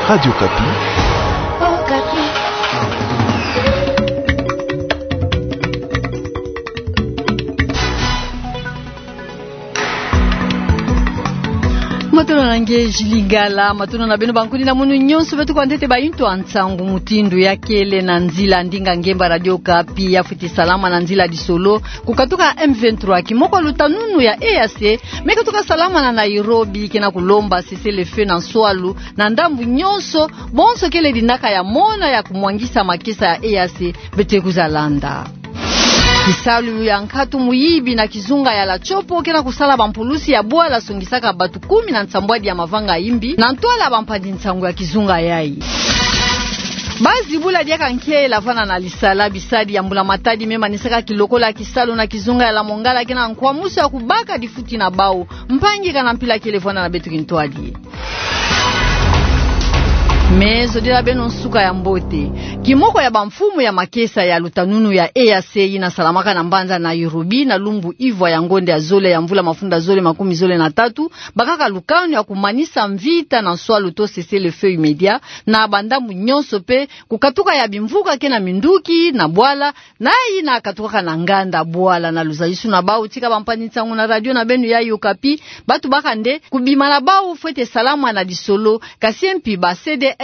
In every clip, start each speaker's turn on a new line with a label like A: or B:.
A: Radio Kapi.
B: Oh, Kapi.
C: Matuna nange jilingala, matuna na beno bankuni na munu nyonso betu kwa ntete bayintu antsangu mutindu ya kele na nzila ndinga ngemba Radio Kapi ya futi salama na nzila di solo kukatuka M23 kimoko lutanunu ya EAC mekatuka salama na Nairobi kena kulomba sese le feu na Nswalu na ndambu nyonso bonso kele dinaka ya mona ya kumwangisa makisa ya EAC bete kuzalanda. Kisalu ya nkatu muyibi na kizunga ya la chopo kena kusala bampulusi ya bua la songisaka batu 10 na nsambwadi ya mavanga imbi na ntola bampadi nsangu ya kizunga yai. Bazi bula diaka nkie lavana na lisala bisadi ya mbula matadi mema nisaka kilokola kisalu na kizunga ya la mongala kena nkwa musu ya kubaka difuti na bau mpangi kana mpila kilefona na betu kintoadi. Mezo dila beno nsuka ya mbote. Kimoko ya bamfumu ya makesa ya lutanunu ya EAC ina salamaka na mbanza na Nairobi na lumbu ivwa ya ngonde ya zole ya mvula mafunda zole makumi zole na tatu. Bakaka lukanu ya kumanisa mvita na Nswalu to sese le feu immédiat na bandambu nyonso pe kukatuka ya bimvuka kena minduki na bwala na ina katuka na nganda bwala na luzayisu na bau tika bampani ntangu na radio na benu ya Okapi batu bakande kubima na bau fwete salama na disolo kasiempi ba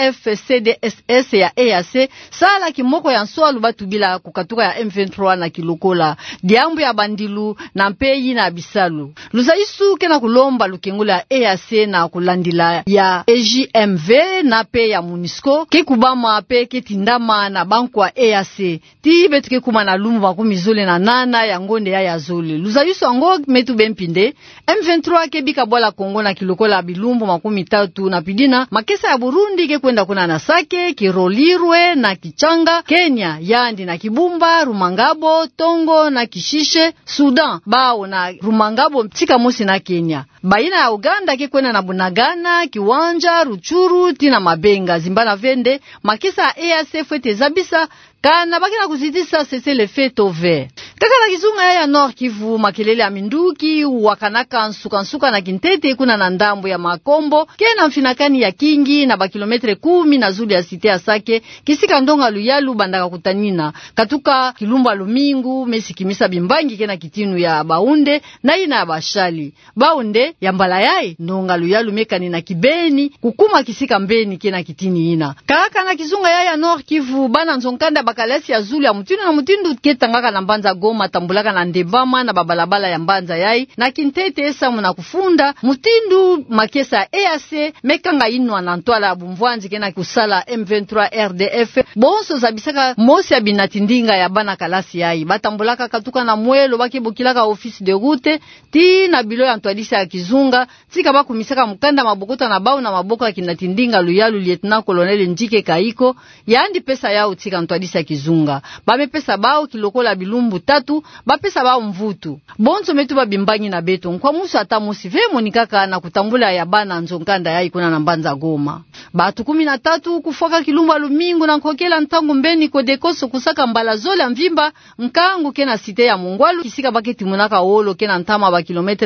C: CDSS ya EAC sala kimoko ya Nswalu batu bila kukatuka ya M23 na kilokola diambu ya bandilu na mpeyi na bisalu luzayisu kena kulomba lukengula ya EAC na kulandila ya EJMV na pe ya MONUSCO kekubama pe ketindama na banku wa EAC ti betuke kuma na lumbu makumi zole na nana ya ngonde ya zole luzayisu ango metu bempinde M23 kebika bwala Kongo na kilokola bilumbu makumi tatu na pidina makesa ya Burundi kwenda kuna na Sake, Kirolirwe na Kichanga, Kenya, Yandi na Kibumba, Rumangabo, Tongo na Kishishe, Sudan, Bao na Rumangabo mtika mosi na Kenya. Baina ya Uganda kwenda na Bunagana, Kiwanja, Ruchuru, tina Mabenga, Zimbana Vende, makisa EAC fwete zabisa kana bakina kuzidisa sese le feu tove. Kaka na kizunga ya Nord Kivu makelele ya minduki wakanaka nsuka na kintete kuna na ndambo ya Makombo kena mfinakani ya Kingi na bakilometre 10 na zuli ya site ya Sake kisika ndonga luyalu bandaka kutanina katuka kilumba lumingu mesi kimisa bimbangi kena kitinu ya Baunde na ina ya Bashali Baunde ya mbala yai ndonga luyalu mekani na Kibeni kukuma kisika mbeni kena kitini ina kaka na kizunga ya Nord Kivu bana nzonkanda bakalasi ya zuli ya mutinu na mutindu ketangaka na mbanza Goma tambulaka na Ndebama na babalabala ya mbanza yai na kintete esa muna kufunda mutindu makesa EAC mekanga inwa na ntwala ya bumvwanzi kena kusala M23 RDF bonso zabisaka mosi ya binatindinga ya bana kalasi yai batambulaka katuka na mwelo bakibukilaka office de route ti na bilo ya ntwadisa ya kizunga tika bakumisaka mukanda mabokota na bau na maboko ya kinatindinga luyalu lieutenant colonel Njike Kaiko yandi pesa yao tika ntwadisa ya kizunga bame pesa bao kilokola bilumbu tatu bapesa bao mvutu bonso metu babimbangi na beto kwa musu ata musi vemo nikaka na kutambula ya bana nzonkanda yai kuna na mbanza Goma batu 13 kufoka kilumba lumingu na nkokela ntangu mbeni kodekoso kusaka mbala zole mvimba nkangu kena site ya Mungwalu kisika baketi munaka wolo kena ntama ba kilometre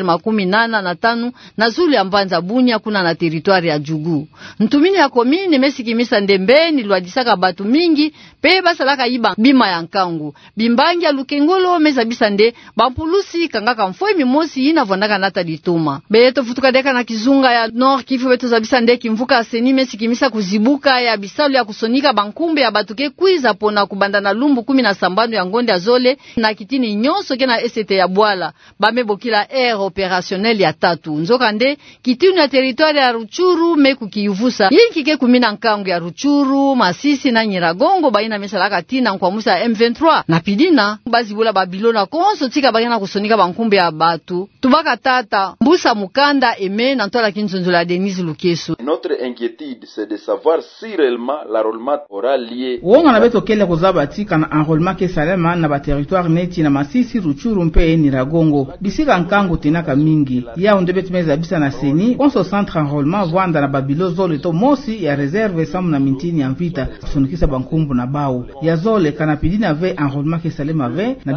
C: 85 na zuli ya mbanza Bunya kuna na territoire ya Jugu ntumini ya komini mesikimisa ndembeni lwadisaka batu mingi pe basalaka iba bima ya nkangu bimbangi ya Lukengolo mezabisa nde bampulusi kangaka mfoi mimosi ina vondaka nata dituma beto futuka deka na kizunga ya Nord Kivu beto zabisa nde kimvuka aseni mesikimisa kuzibuka ya bisalu ya kusonika bankumbe ya batuke kwiza pona kubanda na lumbu 10 na sambano ya ngonde ya zole na kitini nyonso kena ST ya bwala bamebokila air opérationnel ya tatu nzoka nde kitini ya territoire ya Ruchuru meku kiyuvusa yinkike kumina nkangu ya Ruchuru Masisi na Nyiragongo baina mesalaka tina kwa musa M23 na pidina bazibula babilona konso tika bagana kusonika bankumbe ya batu tubaka tata mbusa mukanda eme na ntola kinzonzola Denise Lukeso.
D: Notre inquiétude c'est de savoir si réellement l'enrôlement aura lié.
E: Wonga na beto kele kozaba tika na enrôlement ke salema na ba territoire neti na Masisi Ruchuru mpe Nyiragongo bisika nkangu tinaka mingi ya ondebet meza bisa na seni konso centre enrôlement vwanda na babilo zole to mosi ya réserve samu na mintini ya mvita sonikisa bankumbu na bao ya zole kana pidina ve enrôlement ke salema ve na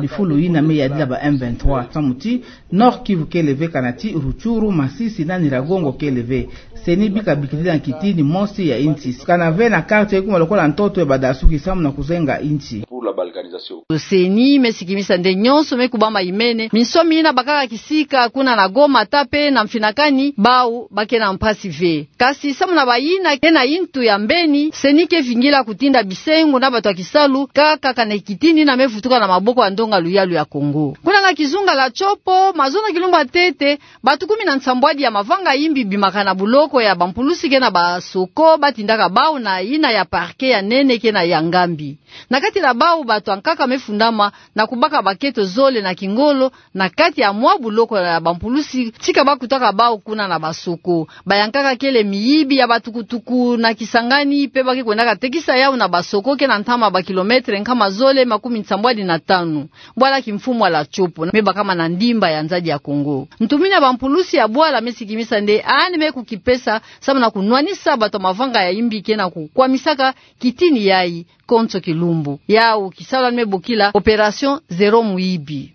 E: bifulu ina me ya dila ba M23 samuti Nord Kivu keleve kanati Ruchuru Masisi na Nyiragongo keleve seni bika bikilila kitini mosi ya inchi kanave na karte kuma lokola ntoto ebadasuki samu na kuzenga inchi
D: pour la balkanisation.
C: Seni mesikimisa nde nyonso mekubama imene minsomi ina bakaka kisika kuna na Goma tape na mfinakani bau bakena mpasi ve kasi samu na bayina kena intu ya mbeni seni ke vingila kutinda bisengo na batu akisalu kaka kana kitini na mefutuka na maboko ya ndonga luyalu ya Kongo kuna nga kizunga la chopo mazona kilumba tete batu 17 ya mavanga imbi bimakana buloko ya bampulusi kena basoko batindaka bau na ina ya parke ya nene kena ya ngambi na kati la bau batu ankaka mefundama na kubaka baketo zole na kingolo na kati ya mwa buloko ya bampulusi tika bakutaka bau kuna na basoko bayankaka kele miyibi ya batukutuku na Kisangani pe baki kwendaka tekisa yao na basoko kena ntama ba kilometre nkama zole 15 bwala kimfumo la chopo meba kama na ndimba ya nzadi ya Kongo ntumina bampulusi ya bwala mesikimisa nde anime kukipesa sama na kunwanisa bato mavanga ya imbi kena kukwamisaka kitini yai konto kilumbu yao kisala nimebukila operation zero muibi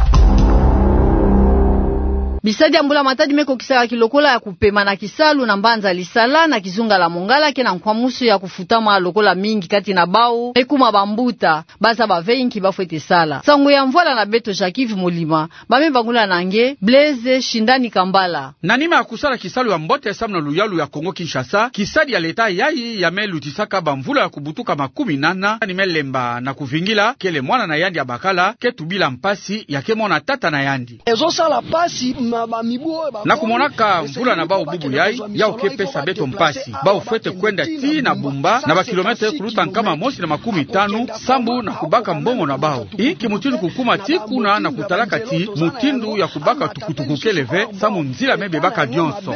C: bisadi ambula matadi meko kisaka kilokola ya kupema na kisalu na mbanza lisala na kizunga la mongala kena nkwamusu ya kufutama lokola mingi kati na bau ekuma bambuta baza baveinki bafwete sala sangu ya mvola na beto Jakivi Mulima bame bangula nange Blaise Shindani Kambala
A: nanima ya kusala kisalu ya mbote samna luyalu ya Kongo Kinshasa kisadi ya leta yai ya melutisaka bamvula ya kubutuka 18 nimelemba na kuvingila kele mwana na yandi ya bakala ketubila mpasi ya kemona tata na yandi
F: ezo sala pasi
A: na kumonaka mvula na bao bubu yai ya ukepesa beto mpasi bao fwete kwenda ti na bumba na ba kilometre kuluta nkama mosi na 15 sambu na kubaka mbongo na bao iki mutindu kukuma ti kuna na kutalaka ti mutindu ya kubaka tukutuku keleve samu nzila mebe baka dionso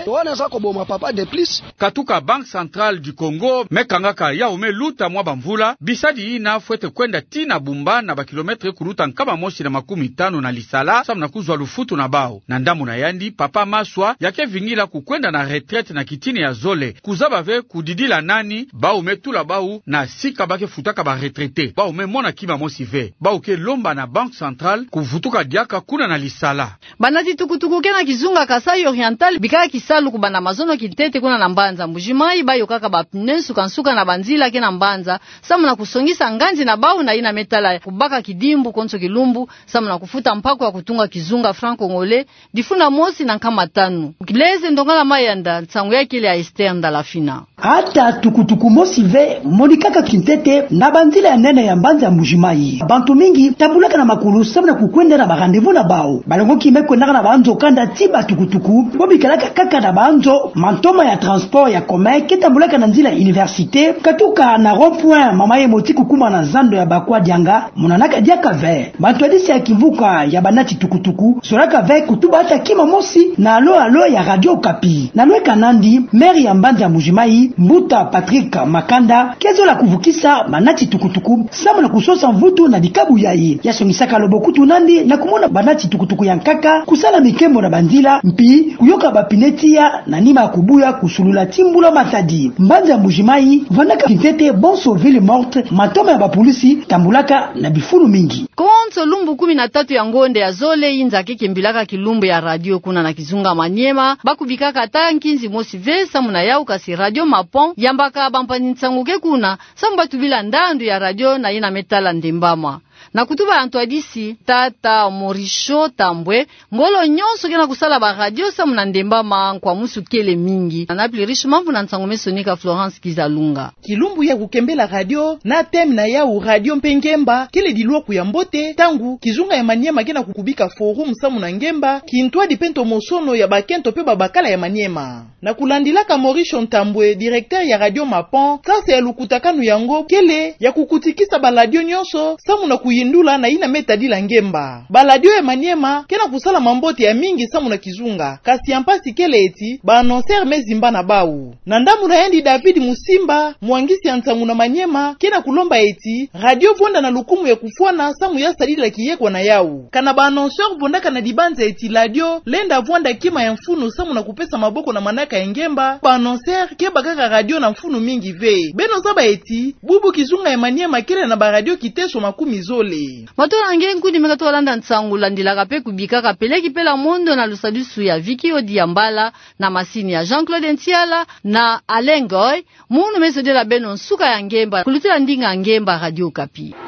A: katuka Banque Centrale du Congo mekangaka ya ume luta mwa bamvula bisadi ina fwete kwenda ti na bumba na ba kilometre kuluta nkama mosi na 15 na lisala samu na kuzwa lufutu na bao na ndamu na yandi papa maswa yake vingila kukwenda na retraite na kitini ya zole kuzaba ve kudidila nani bau metula bau na sika bake futaka ba retraite bau memona kima mosi ve bau ke lomba na Banque Centrale kuvutuka diaka kuna na lisala
C: banati tukutuku kena kizunga Kasai Oriental bikaya kisalu kubana mazono kitete kuna na mbanza mbujimai bayo kaka bapnesu kansuka na banzila kena mbanza samu na kusongisa nganzi na bau na ina metala kubaka kidimbu konso kilumbu samu na kufuta mpako ya kutunga kizunga franc congolais difuna mosi na nkama tanu Blaise ndongala mayanda tsangu yake ile ya Esther Ndalafina
F: ata tukutuku mosi ve monikaka kintete na banzila ya nene ya mbanza mbujimai bantu mingi tambulaka na makulu sabu na kukwenda na barandevu na bao balongo kimekwe na banzo kanda tiba tukutuku bobikalaka kaka na banzo mantoma ya transport ya kome kitambulaka na nzila université katuka na rond-point mamaye motiku kuma na zando ya bakwa dianga munanaka diaka ve bantu adisi ya kivuka ya banati tukutuku soraka ve kutuba hata kima mosi na alo ya Radio Okapi na lwe kanandi maire ya mbanza mbujimai Mbuta Patrick Makanda kezo la kuvukisa banati tukutuku samu na kusosa mvutu na dikabu yayi yasongisaka lobokutu nandi na kumona banati tukutuku ya nkaka kusala mikembo na bandila mpi kuyoka bapinetia na nima ya kubuya kusulula timbula matadi mbanza mbujimai vanaka kintete bonso ville morte matoma ya bapolisi tambulaka na bifunu mingi
C: konso lumbu 13 ya ngonde ya zole inza kekembilaka kilumbu ya radio kuna na kizunga Manyema bakubikaka tankinzi mosi ve samu na yau kasi Radio Mapon yambaka bampani nsanguke kuna samu batubila ndandu ya radio na ina metala ndembama na kutuba antwadisi tata Morisho Tambwe ngolo nyonso kena kusala ba radio samu na ndembama kwa musu kele mingi na plirish mambu na nsangume sonika Florence Kizalunga
G: kilumbu ya kukembela radio na tem na yau radio mpengemba kele dilwa kuyambote tangu kizunga ya Manyema kena kukubika forum samu na ngemba kintwa dipento mosono ya bakento pe babakala ya Manyema na kulandilaka Morisho Tambwe directeur ya Radio Mapon sasa ya lukutakanu yango kele ya kukutikisa ba radio nyonso samu na kuyindula na ina metadila ngemba baladio ya Manyema kena kusala mambote ya mingi samu na kizunga kasi yampasi kele eti ba annoncer mezimba na bau na ndamu na yendi David Musimba mwangisi ya nsangu na Manyema kena kulomba eti radio vonda na lukumu ya kufuana samu ya sadila kiyekwa na yau kana ba annoncer vondaka na dibanza eti radio lenda vonda kima ya mfunu samu na kupesa maboko na manaka ya ngemba ba annoncer keba kaka radio na mfunu mingi ve beno zaba eti bubu kizunga ya Manyema kele na ba radio kiteso makumi zole Kabale.
C: Matona ngeni meka tolanda nsangu landilaka pe kubika kapeleki pela mondo na lusadusu ya Viki Odiambala na masini ya Jean-Claude Ntiala na Alengoy munu mesodela beno nsuka ya ngemba kulutela ndinga ngemba Radio Kapi.